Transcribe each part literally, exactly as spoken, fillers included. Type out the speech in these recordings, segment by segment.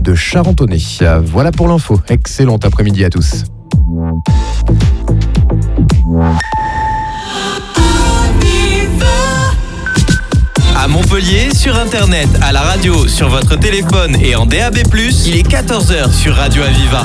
de Charentonnet. Voilà pour l'info. Excellent après-midi à tous. À Montpellier, sur Internet, à la radio, sur votre téléphone et en D A B plus, il est quatorze heures sur Radio Aviva.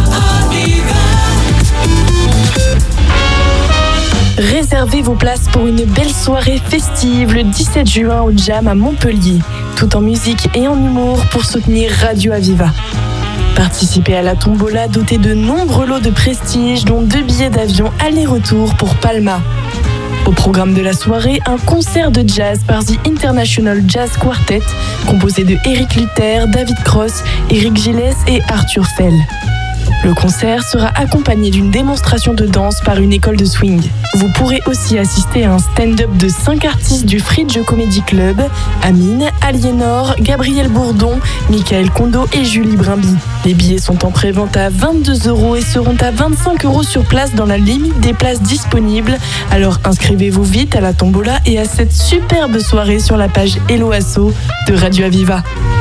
Réservez vos places pour une belle soirée festive le dix-sept juin au Jam à Montpellier, tout en musique et en humour pour soutenir Radio Aviva. Participez à la tombola dotée de nombreux lots de prestige, dont deux billets d'avion aller-retour pour Palma. Au programme de la soirée, un concert de jazz par The International Jazz Quartet, composé de Eric Luther, David Cross, Eric Gilles et Arthur Fell. Le concert sera accompagné d'une démonstration de danse par une école de swing. Vous pourrez aussi assister à un stand-up de cinq artistes du Fridge Comedy Club, Amine, Aliénor, Gabriel Bourdon, Michael Kondo et Julie Brimby. Les billets sont en pré-vente à vingt-deux euros et seront à vingt-cinq euros sur place dans la limite des places disponibles. Alors inscrivez-vous vite à la tombola et à cette superbe soirée sur la page Hello Asso de Radio Aviva.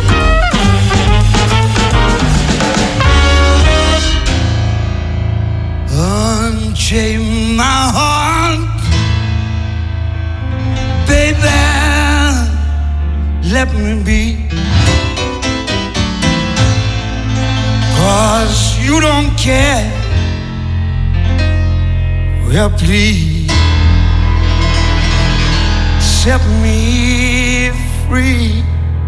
Unchain my heart, baby, let me be, 'cause you don't care, well please, set me free.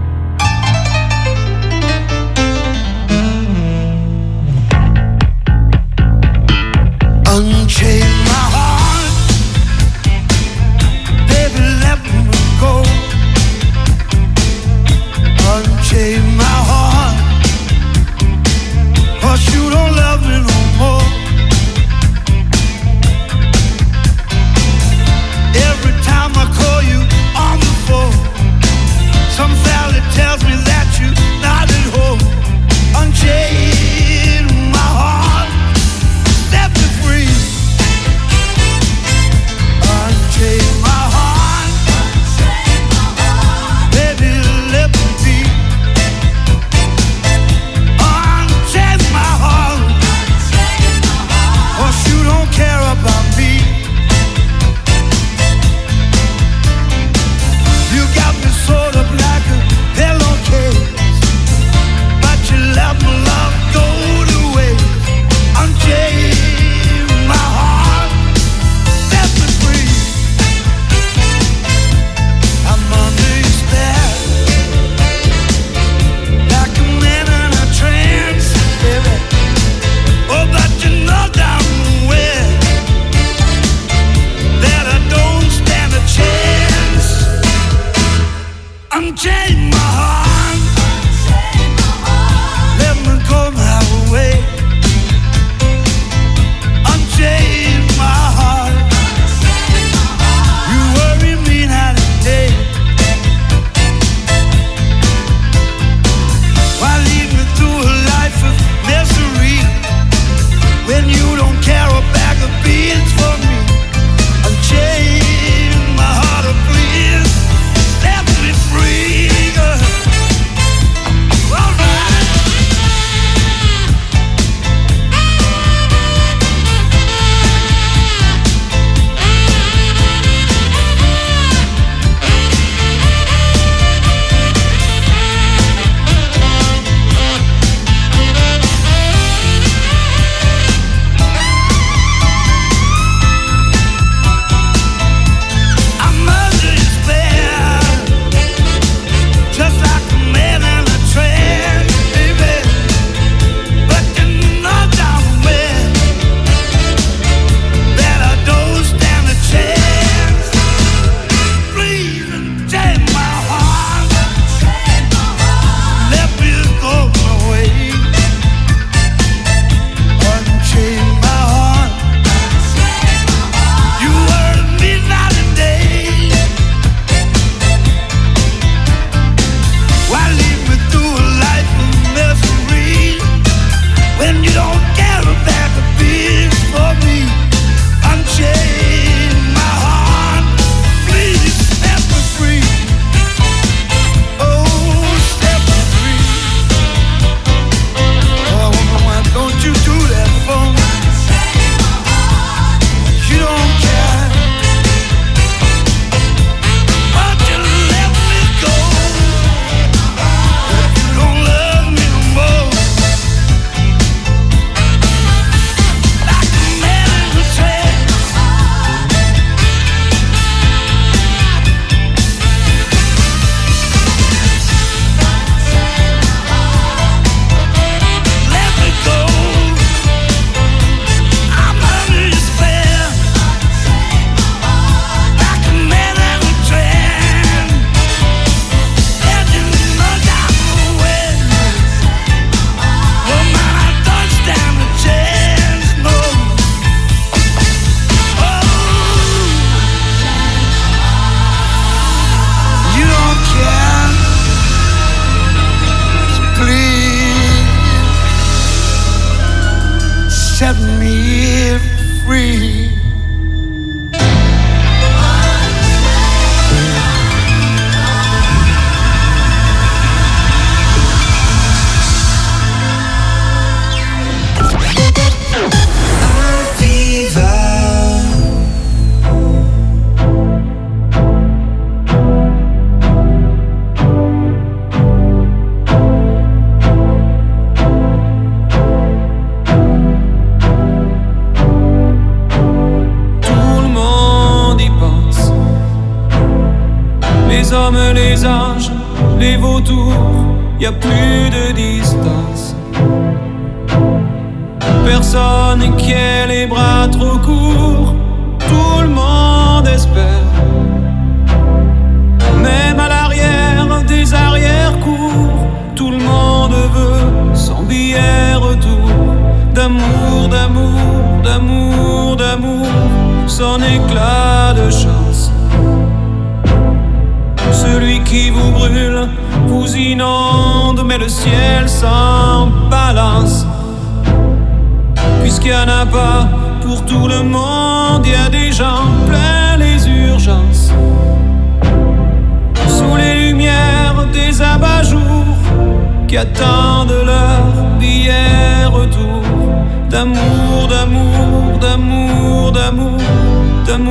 Unchain my heart, baby, let me go. Unchain my heart, 'cause you don't love me no more. Every time I call you on the phone, some les anges, les vautours, y a plus de distance. Personne qui ait les bras trop courts, tout le monde espère. Même à l'arrière des arrière-cours, tout le monde veut son billet retour. D'amour, d'amour, d'amour, d'amour, son éclat de chance. Celui qui vous brûle, vous inonde, mais le ciel s'en balance. Puisqu'il n'y en a pas pour tout le monde, il y a des gens plein les urgences. Sous les lumières des abat-jours qui attendent leur billet retour. D'amour, d'amour, d'amour, d'amour, d'amour.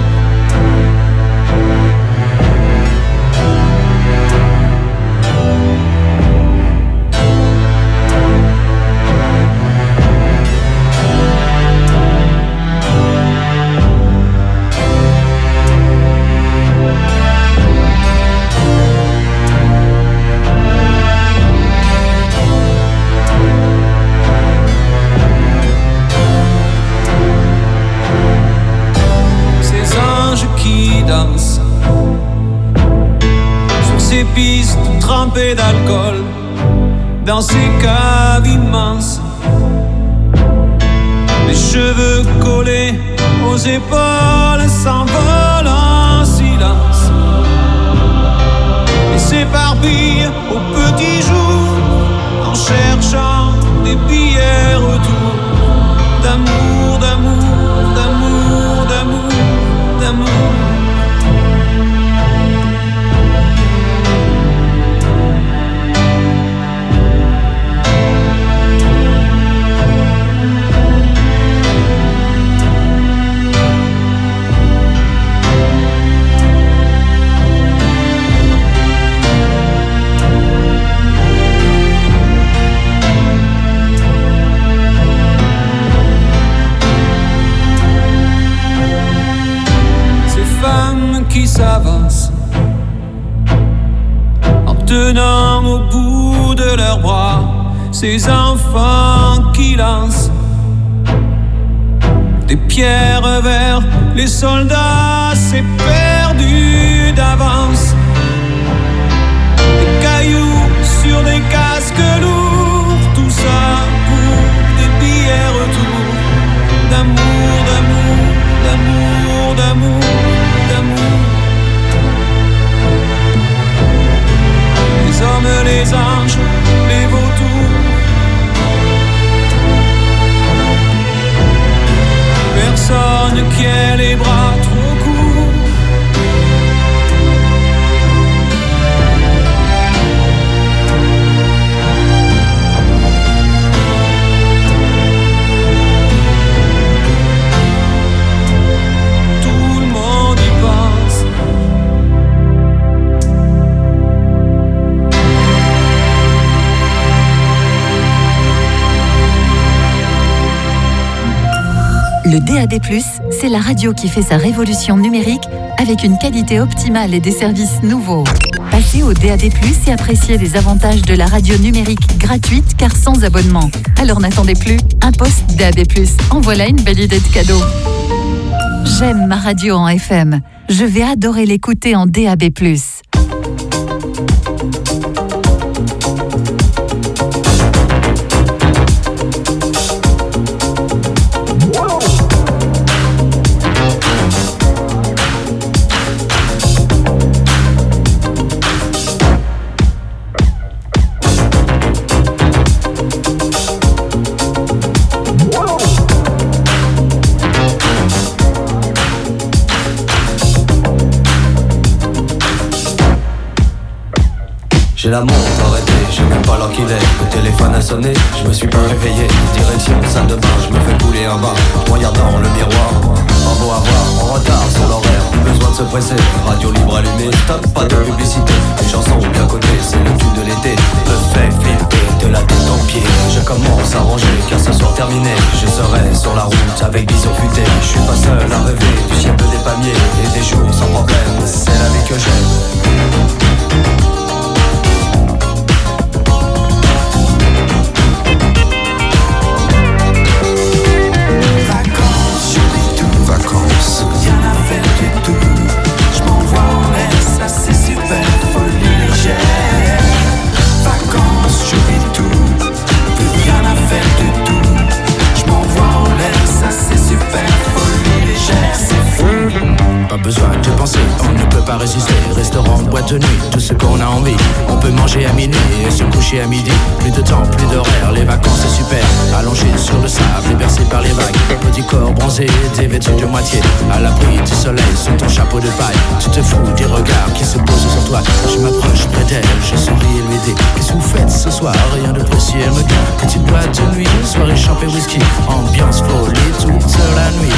Sur ces pistes trempées d'alcool, dans ces caves immenses, les cheveux collés aux épaules s'envolent en silence et s'éparpillent au petit jour en cherchant des billets retour. D'amour, d'amour, d'amour, d'amour, d'amour. Qui s'avancent en tenant au bout de leurs bras ces enfants qui lancent des pierres vers les soldats. C'est perdu d'avance. Des cailloux sur des casques lourds, tout ça pour des billets retour. D'amour, d'amour, d'amour, d'amour, d'amour. Les hommes, les anges, les vautours. Personne qui ait les bras trop courts. Tout le monde y pense. Le D A B plus, c'est la radio qui fait sa révolution numérique avec une qualité optimale et des services nouveaux. Passez au D A B plus et appréciez les avantages de la radio numérique gratuite car sans abonnement. Alors n'attendez plus, un poste D A B plus. En voilà une belle idée de cadeau. J'aime ma radio en F M. Je vais adorer l'écouter en D A B plus. J'ai la montre arrêtée, j'ai même pas l'heure qu'il est. Le téléphone a sonné, je me suis pas réveillé. Direction salle de bain, je me fais couler un bain. Je regarde dans le miroir, pas beau à voir, en retard sur l'horaire, plus besoin de se presser. Radio libre allumée, stop, pas de publicité. Les chansons bien cotées, c'est le tube de l'été. Me fait flipper de la tête aux pieds. Je commence à ranger, car ce soir terminé, je serai sur la route avec vision futée. Je suis pas seul à rêver du ciel des palmiers et des jours sans problème. C'est la vie que j'aime. boîte de nuit, tout ce qu'on a envie. On peut manger à minuit et se coucher à midi. Plus de temps, plus d'horaire, les vacances c'est super. Allongé sur le sable et bercé par les vagues. Petit corps bronzé, dévêtu de moitié. À l'abri du soleil, sous ton chapeau de paille. Tu te fous des regards qui se posent sur toi. Je m'approche près d'elle, je souris et lui dis: qu'est-ce que vous faites ce soir? Rien de précis, elle me dit: petite boîte de nuit, soirée champée whisky. Ambiance folie toute la nuit.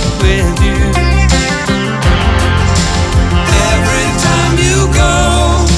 Every time you go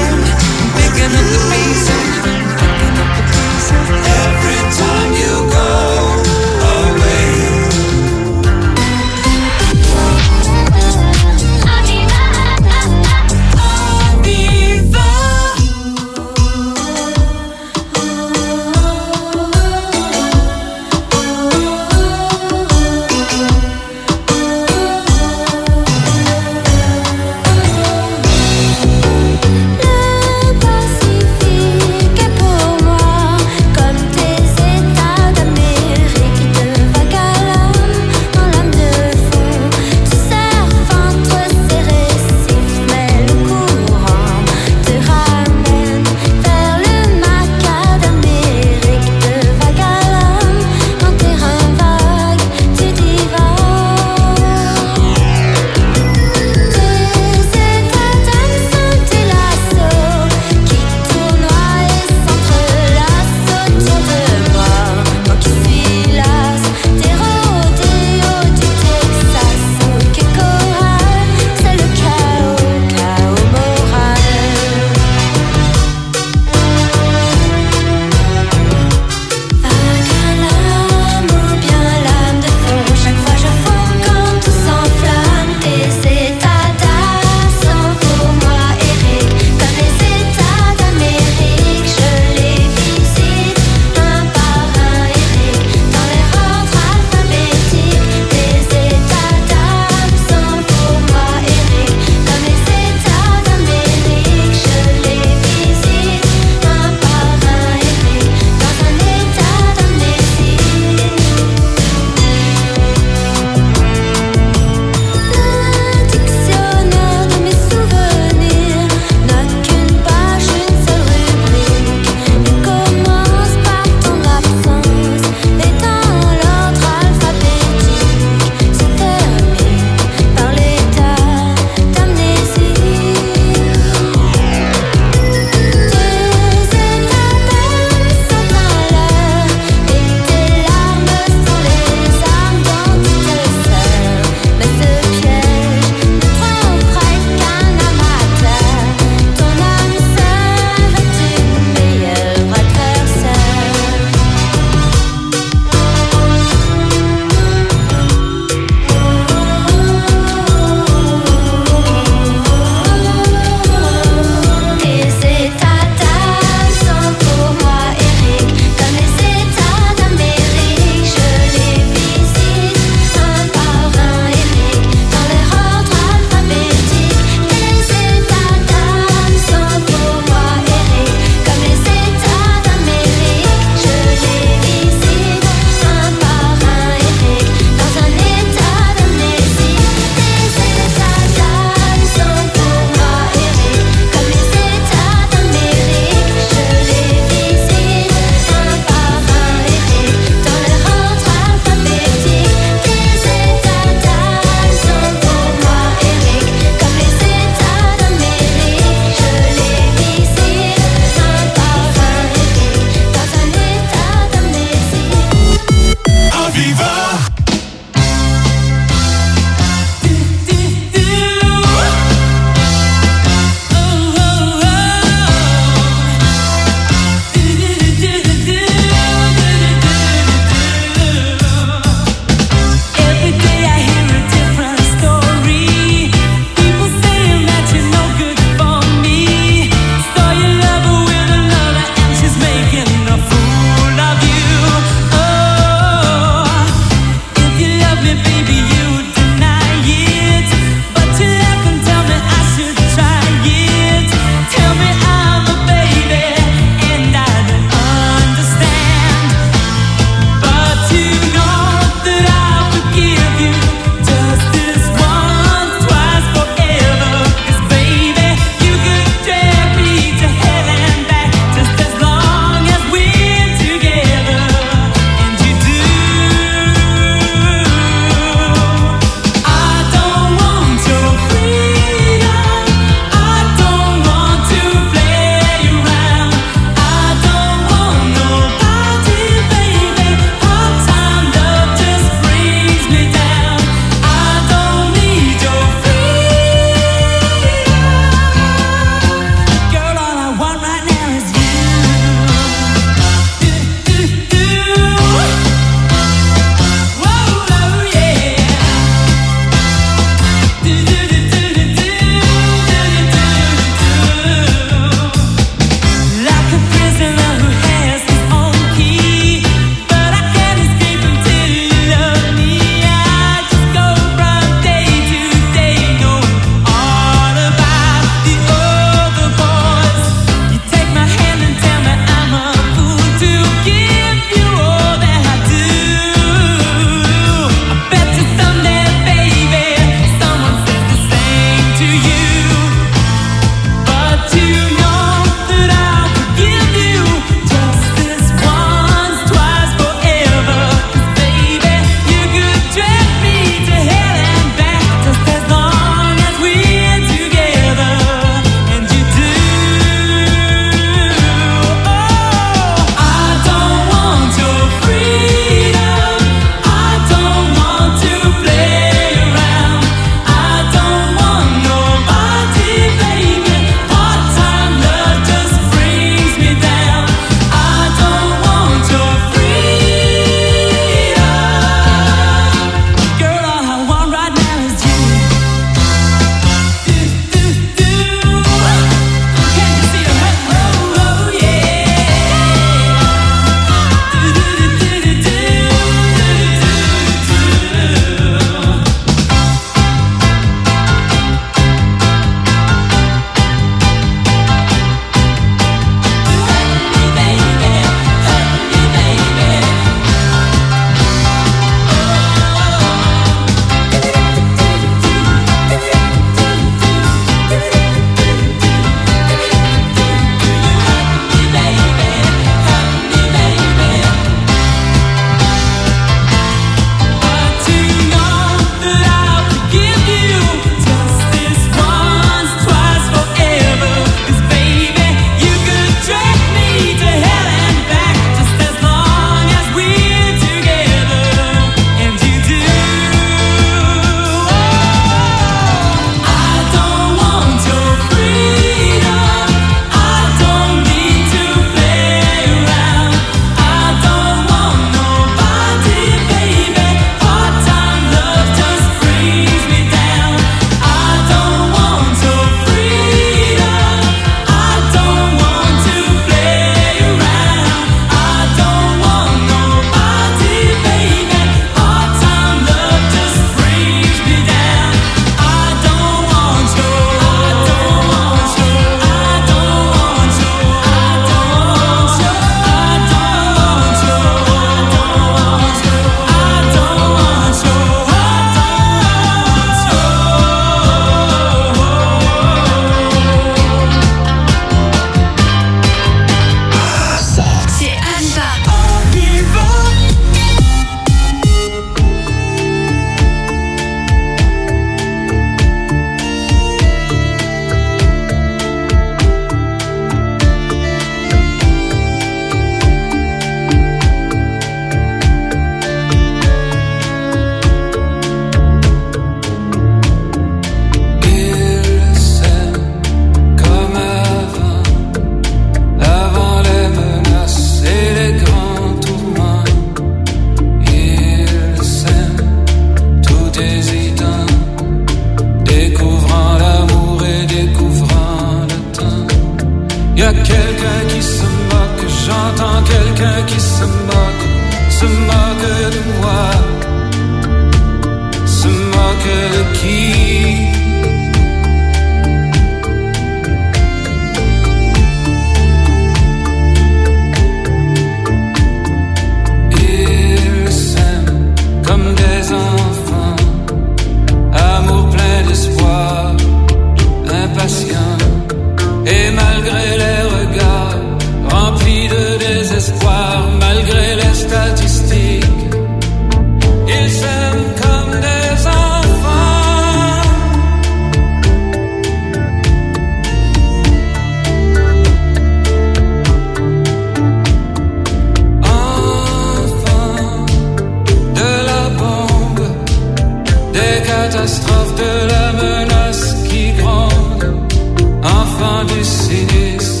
catastrophe, de la menace qui gronde, enfin du cynisme,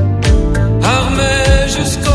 armé jusqu'au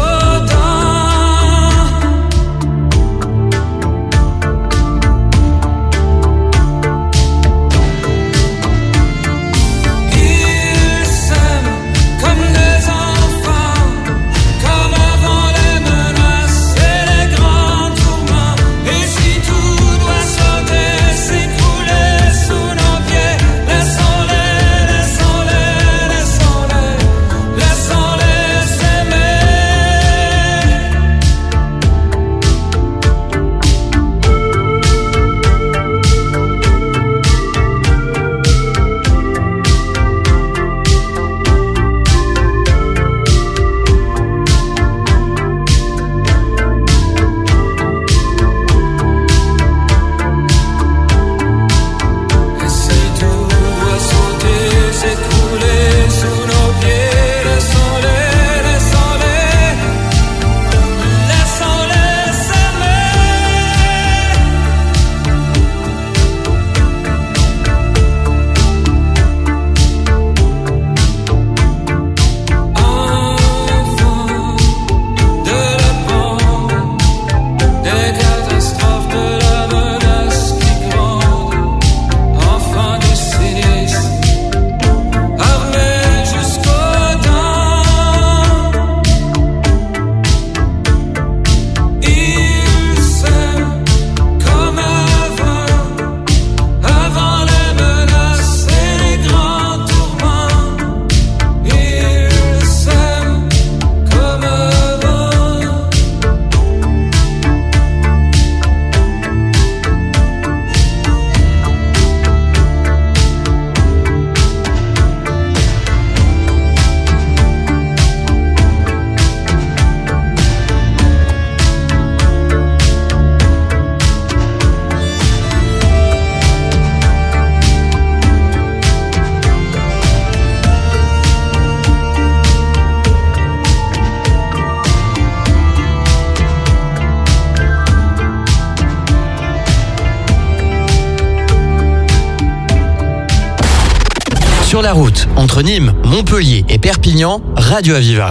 Sur la route, entre Nîmes, Montpellier et Perpignan, Radio Aviva.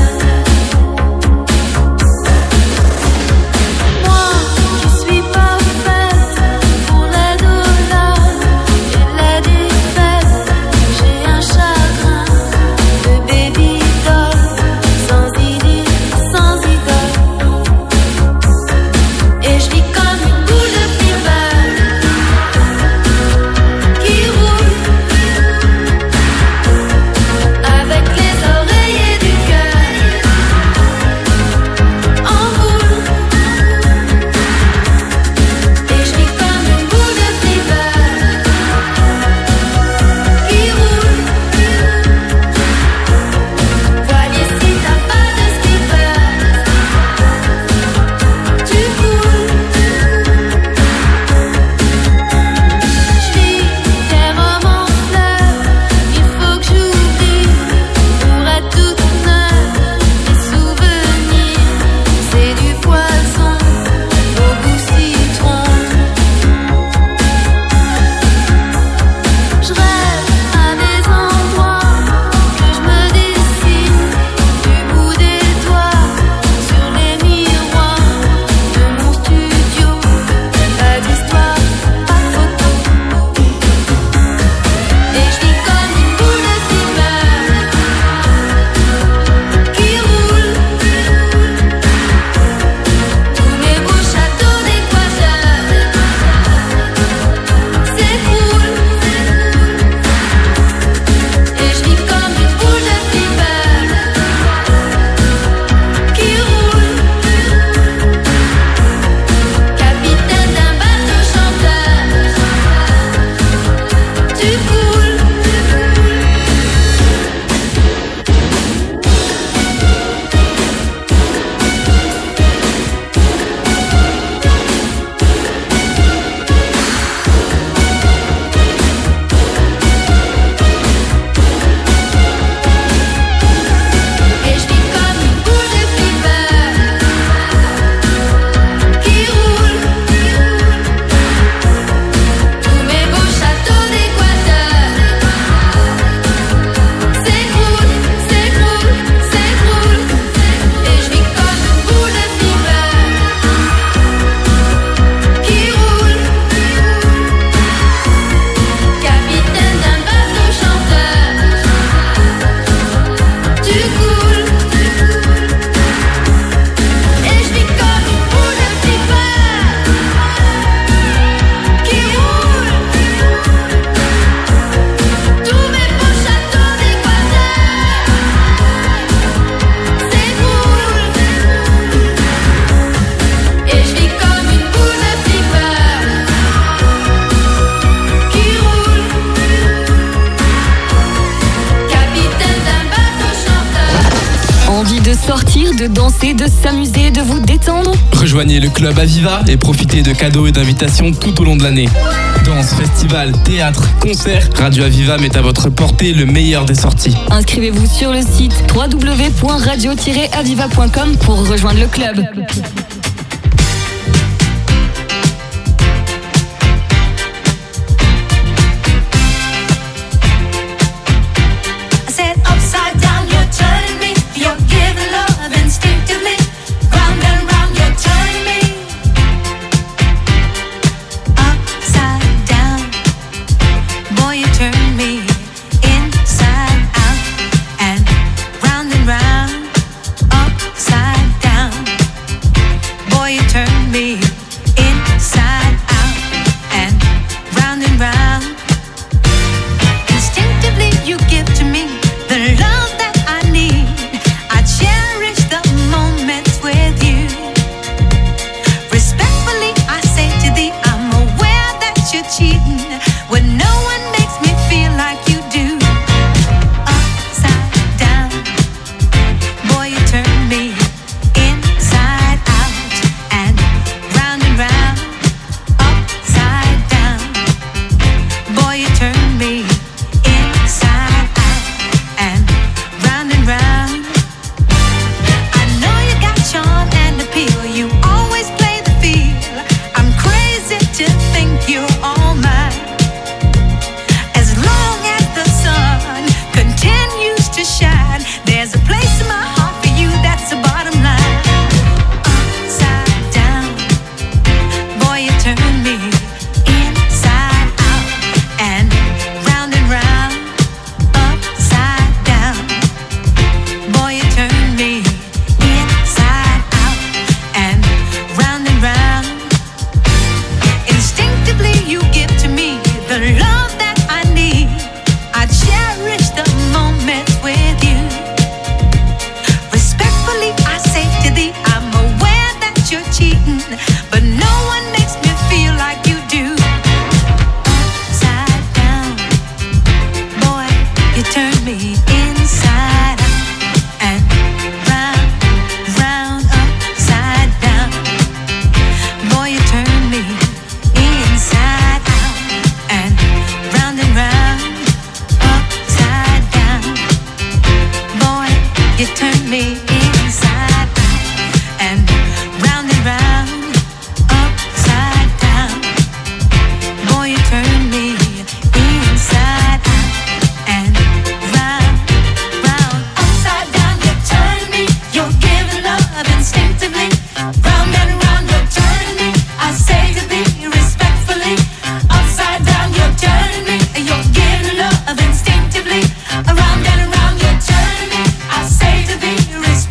Moi, je suis pas De danser, de s'amuser, de vous détendre. Rejoignez le club Aviva et profitez de cadeaux et d'invitations tout au long de l'année. Danse, festival, théâtre, concerts, Radio Aviva met à votre portée le meilleur des sorties. Inscrivez-vous sur le site w w w point radio tiret aviva point com pour rejoindre le club. Around and around, you're turning me. I say to be respectful.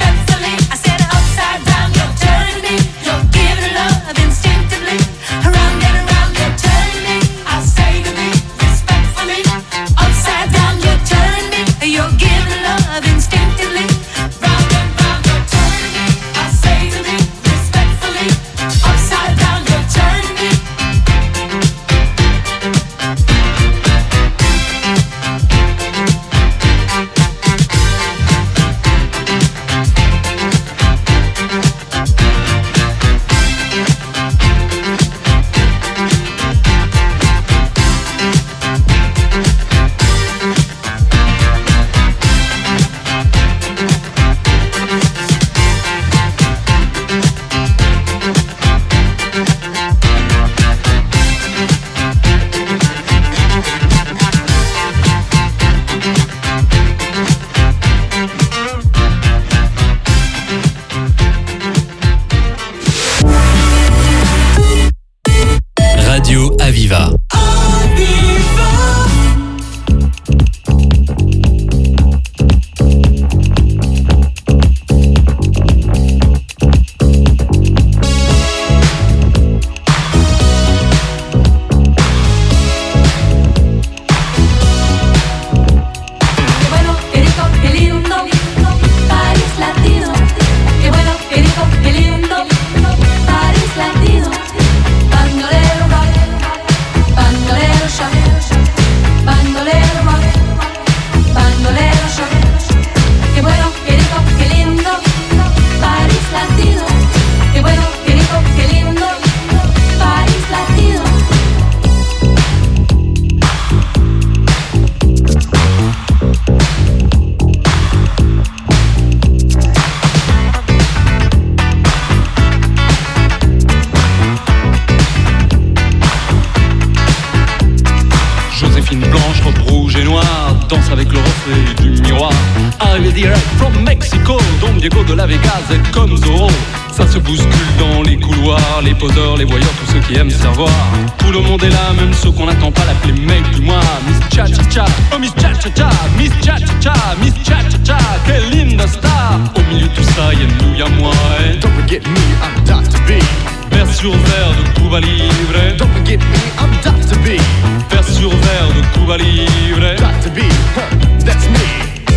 from Mexico. Don Diego de la Vegas est comme Zorro. Ça se bouscule dans les couloirs, les poseurs, les voyeurs, tous ceux qui aiment savoir. Tout le monde est là, même ceux qu'on n'attend pas, l'appeler mec du mois. Miss Cha Cha Cha, oh Miss Cha Cha Cha, Miss Cha Cha Cha, Miss Cha Cha Cha, quelle linda star. Au milieu de tout ça, y'a nous, y'a moi. Eh. Don't forget me, I'm Doctor B. Vers sur verre de Cuba Libre. Don't forget me, I'm Doctor B. Vers sur verre de Cuba Libre. Doctor B, huh, that's me.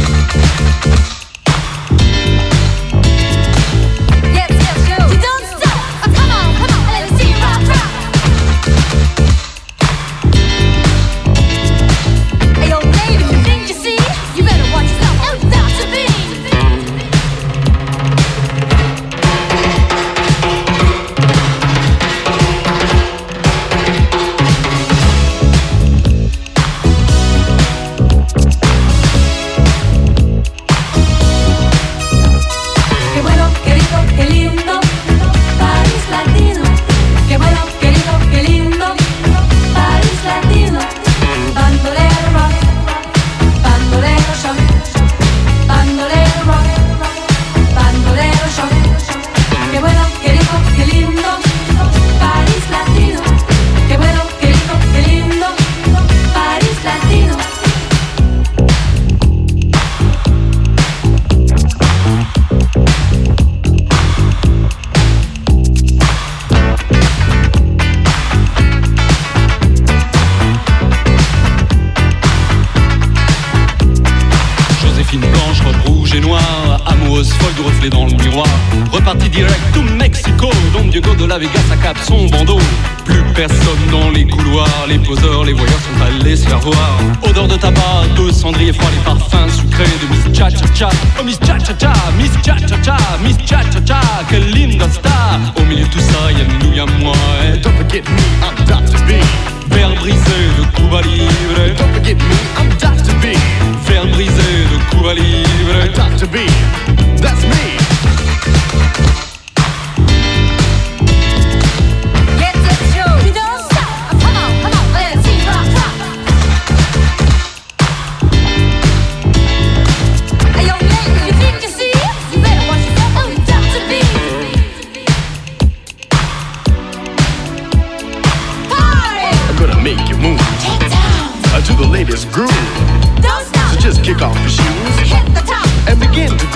Vegas accapte son bandeau. Plus personne dans les couloirs. Les poseurs, les voyeurs sont allés se faire voir. Odeur de tabac, de cendrier froid, les parfums sucrés de Miss Cha Cha Cha. Oh Miss Cha Cha Cha, Miss Cha Cha Cha, Miss Cha Cha Cha, quelle linda star. Au milieu de tout ça, y'a nous, y'a moi. Eh. Don't forget me, I'm Doctor B. Verre brisé de Cuba Libre. Don't forget me, I'm Doctor B. Verre brisé de Cuba Libre. Doctor B, that's me. To the latest groove. Don't stop. So just kick off your shoes. Hit the top. And begin to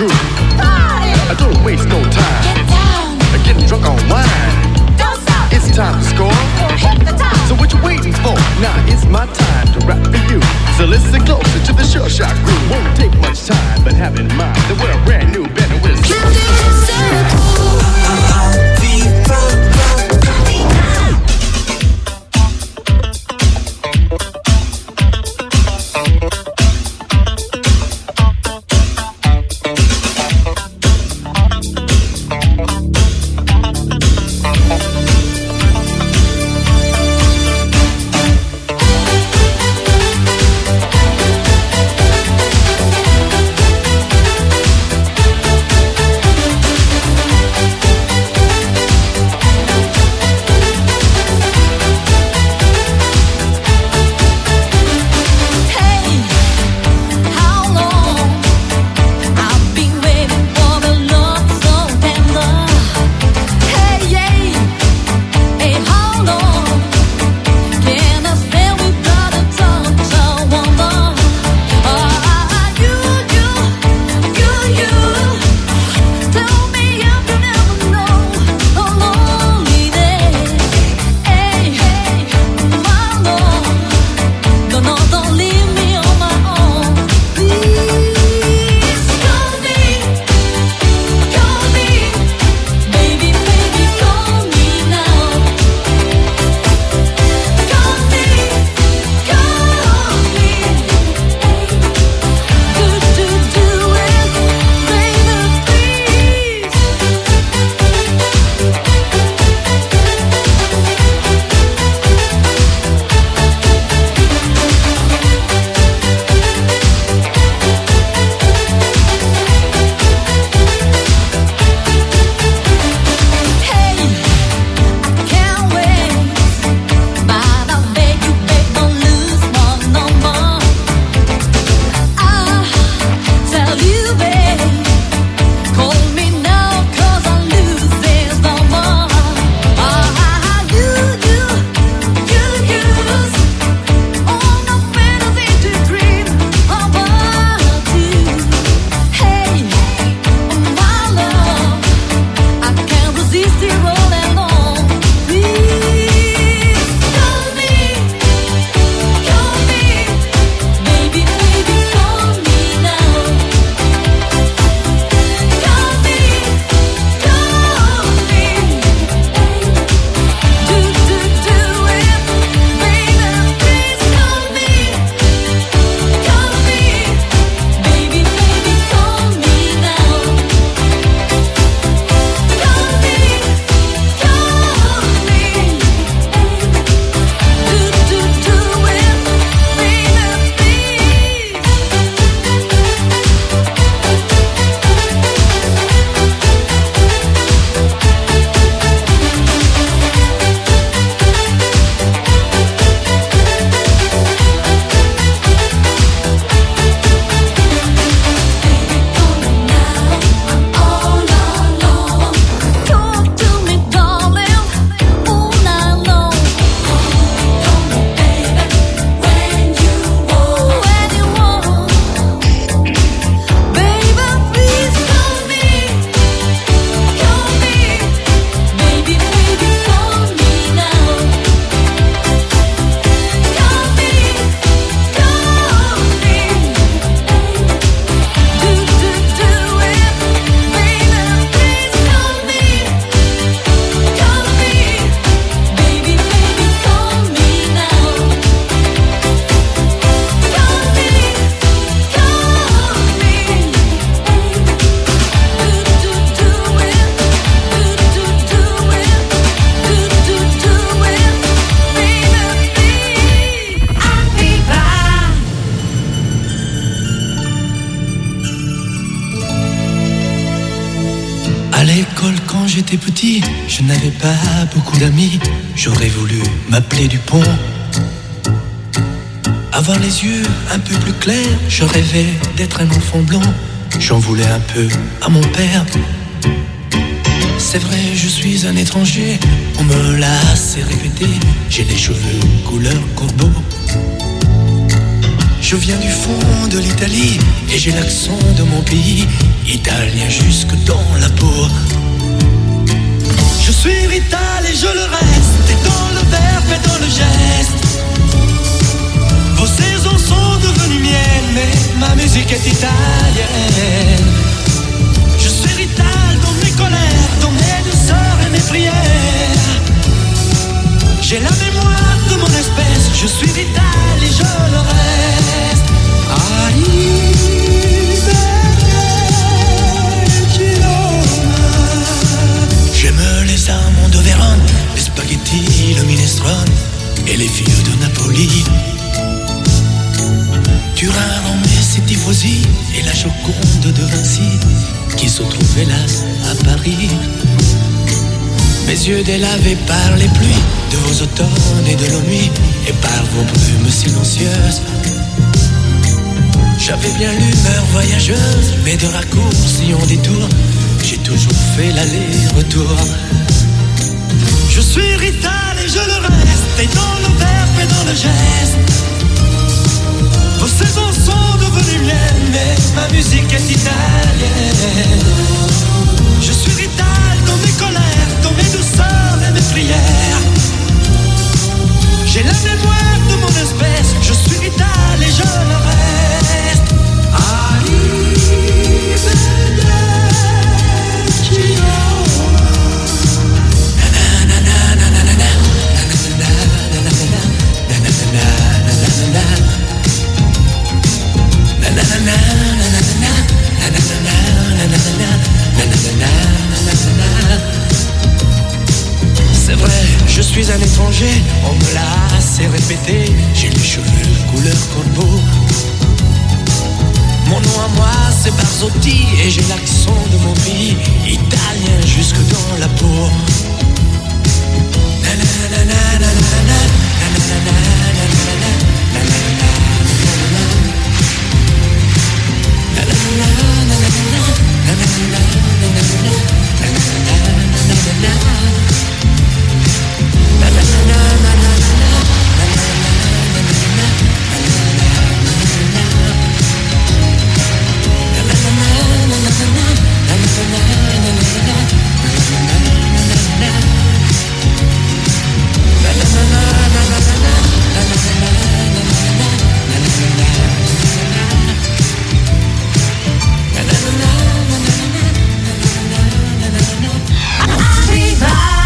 À l'école quand j'étais petit, je n'avais pas beaucoup d'amis. J'aurais voulu m'appeler Dupont, avoir les yeux un peu plus clairs. Je rêvais d'être un enfant blond. J'en voulais un peu à mon père. C'est vrai, je suis un étranger, on me l'a assez répété. J'ai les cheveux couleur corbeau. Je viens du fond de l'Italie et j'ai l'accent de mon pays, italien jusque dans la peau. Je suis rital et je le reste, et dans le verbe et dans le geste. Vos saisons sont devenues miennes, mais ma musique est italienne. Je suis rital dans mes colères, dans mes douceurs et mes prières. J'ai la mémoire de mon espèce, je suis vital et je le reste. J'aime les amants de Vérone, les spaghettis, le minestrone et les filles de Napoli. Turin, Rome, c'est tifosi et la Joconde de Vinci qui se trouve hélas à Paris. Mes yeux délavés par les pluies de vos automnes et de nos nuits et par vos brumes silencieuses. J'avais bien l'humeur voyageuse, mais de raccourcis en détour, j'ai toujours fait l'aller-retour. Je suis rital et je le reste, et dans le verbe et dans le geste. Vos saisons sont devenues miennes, mais ma musique est italienne. Je suis rital dans mes colères, dans mes douceurs et mes prières. J'ai la mémoire de mon espèce, je suis rital et je le reste. C'est vrai, je suis un étranger, on me l'a assez répété. J'ai les cheveux couleur corbeau. Mon nom à moi c'est Barzotti et j'ai l'accent de mon pays, italien jusque dans la peau. Viva!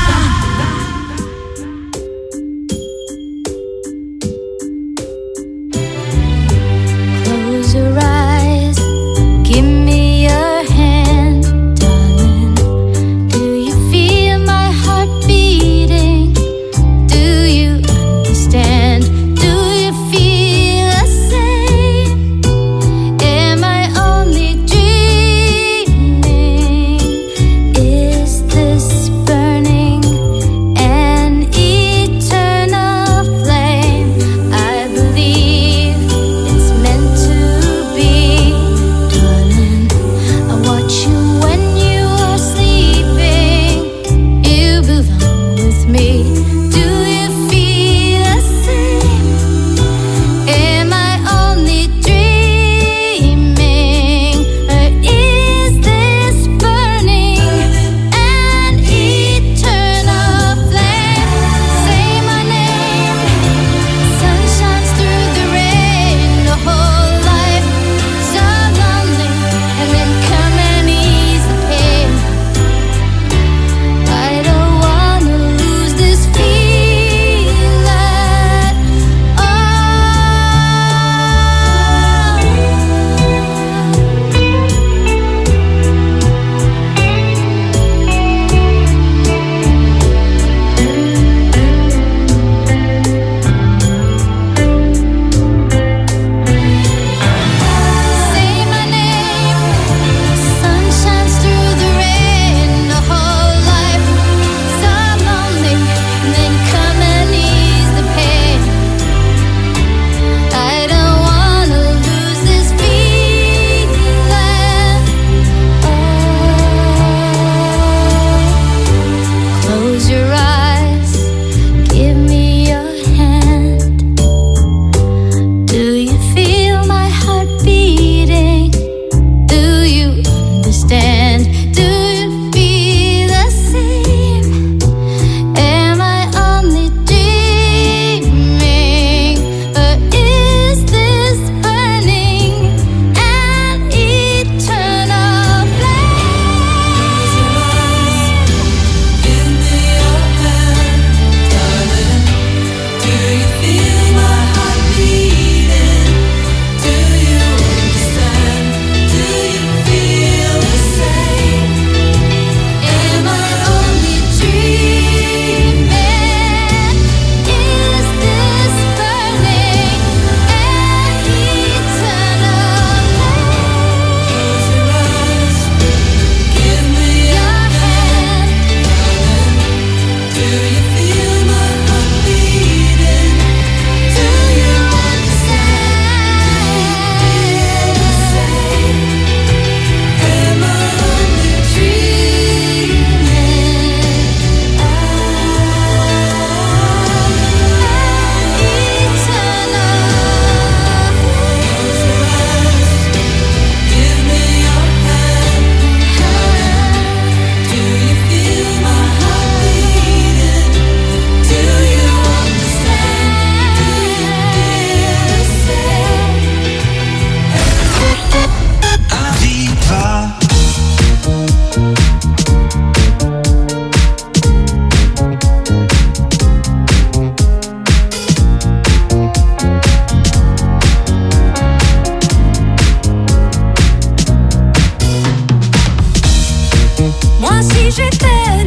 je t'aime.